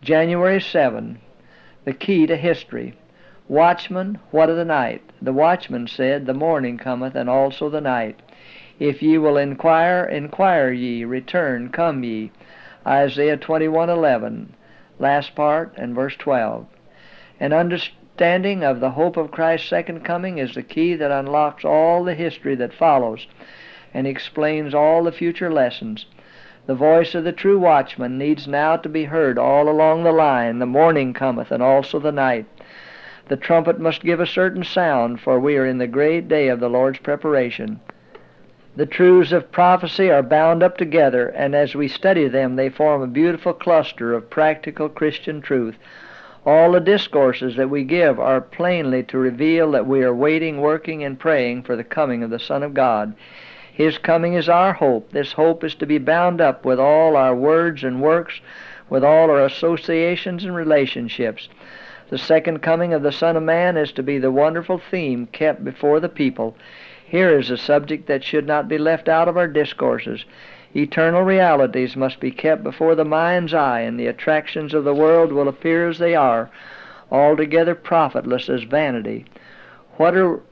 January 7, the key to history. Watchman, what of the night? The watchman said, The morning cometh, and also the night. If ye will inquire, inquire ye, return, come ye. Isaiah 21:11, last part, and verse 12. An understanding of the hope of Christ's second coming is the key that unlocks all the history that follows and explains all the future lessons. The voice of the true watchman needs now to be heard all along the line. The morning cometh, and also the night. The trumpet must give a certain sound, for we are in the great day of the Lord's preparation. The truths of prophecy are bound up together, and as we study them, they form a beautiful cluster of practical Christian truth. All the discourses that we give are plainly to reveal that we are waiting, working, and praying for the coming of the Son of God. His coming is our hope. This hope is to be bound up with all our words and works, with all our associations and relationships. The second coming of the Son of Man is to be the wonderful theme kept before the people. Here is a subject that should not be left out of our discourses. Eternal realities must be kept before the mind's eye, and the attractions of the world will appear as they are, altogether profitless as vanity. What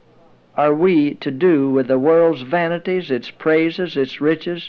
are we to do with the world's vanities, its praises, its riches,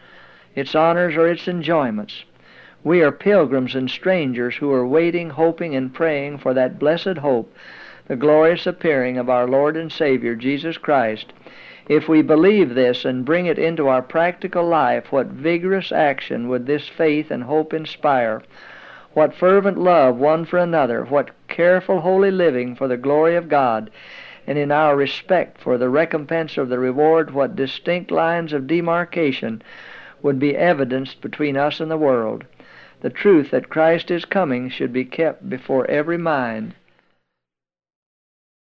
its honors, or its enjoyments? We are pilgrims and strangers who are waiting, hoping, and praying for that blessed hope, the glorious appearing of our Lord and Savior, Jesus Christ. If we believe this and bring it into our practical life, what vigorous action would this faith and hope inspire? What fervent love one for another, what careful holy living for the glory of God, and in our respect for the recompense of the reward, what distinct lines of demarcation would be evidenced between us and the world. The truth that Christ is coming should be kept before every mind.